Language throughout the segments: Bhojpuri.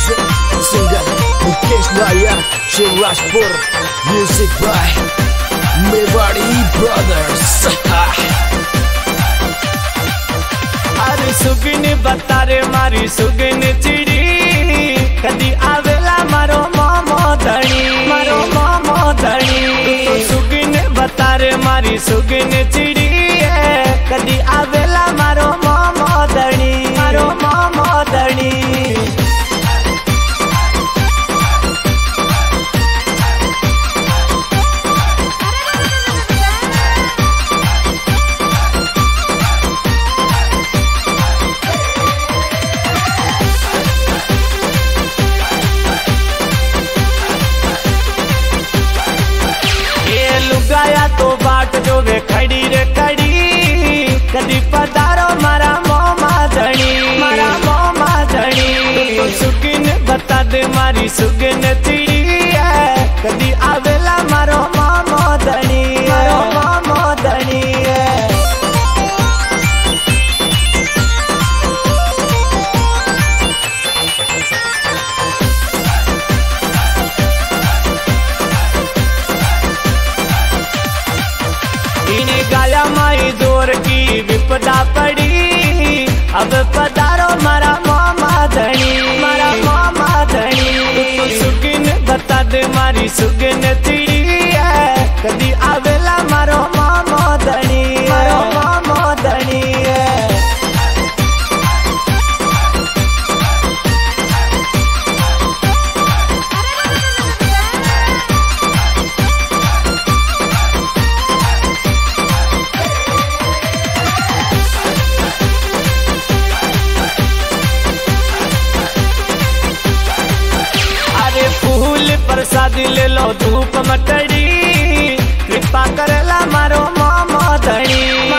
Music singer Mukesh Nayak, Shirajpur. Music by Mewari Brothers. अरे सुगन बता रे मारी सुगन चिड़ी कदी आवेला मारो मामो धनी सुगन बता रे मारी सुगन चिड़ी कदी आवेला मारो मामो धनी लुगाया तो बाट जो वे खड़ी रे कड़ी कदी पधारो मारा मोमा धनी तो सुगन बता दे मारी सुगन चिड़ी है कदी आवेला मारो मामो धनी गाया माई दूर की विपदा पड़ी अब पधारो मारा मामा धनी तो सुगन बता दे मारी सुगन चिड़ी है कदी आवेला मारो मामो धनी प्रसाद ले लो धूप मटड़ी कृपा करेला मारो मामो धनी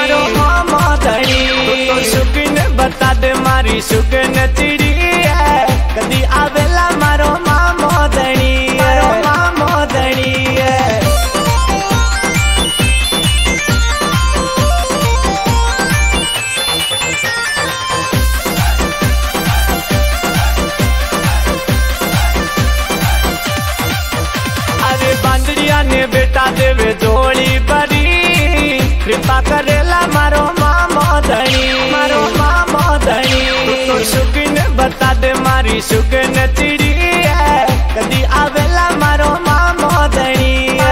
तो सुगन बता दे मारी सुगन चिड़ी है कदी आवेला मारो मामो धनी ने बेटा देवे जोड़ी बड़ी कृपा करेला मारो मामो धनी तो सुगन बता दे मारी सुगन चिड़ी है कदी आवेला मारो मामो धनी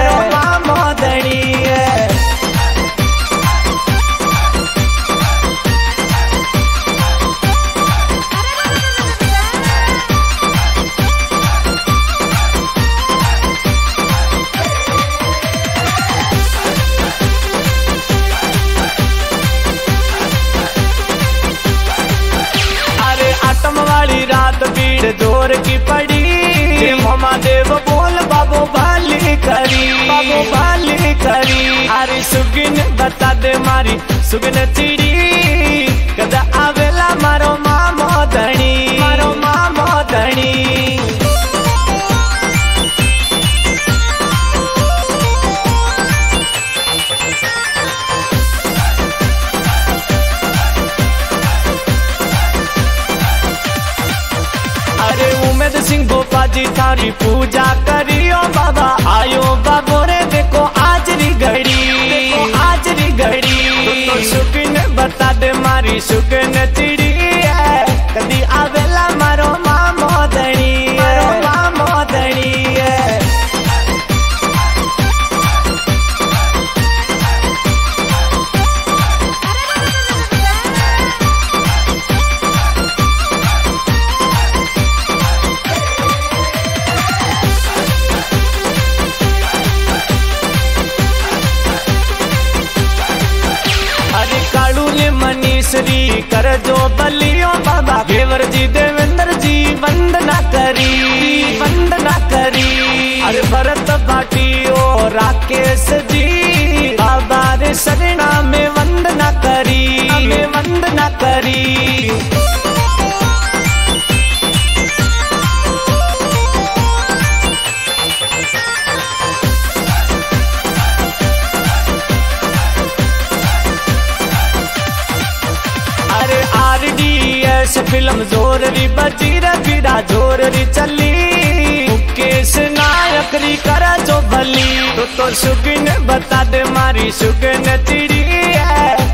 वाली रात भीड़ जोर की पड़ी मोमा देव बोल बाबू भाली करी अरे सुगन बता दे मारी सुगन चिड़ी कदा आवेला मारो मामो धनी उमेद सिंह गोपा जी थारी पूजा करियो बाबा आयो बाबो रे देखो आजरी घड़ी तो सुगन बता दे मारी सुगन चिड़ी है कदी आवेला मारो मामो धनी मनीषरी कर जो बलियो बाबा घेवर जी देवेंद्र जी वंदना करी अरे भरत भाटी ओ राकेश जी बाबा रे शरणा में वंदना करी फिल्म जोर री बजी रे बिरा जोर री चली मुकेश नायक री करा जो भली तो सुगन बता दे मारी सुगन चिड़ी है।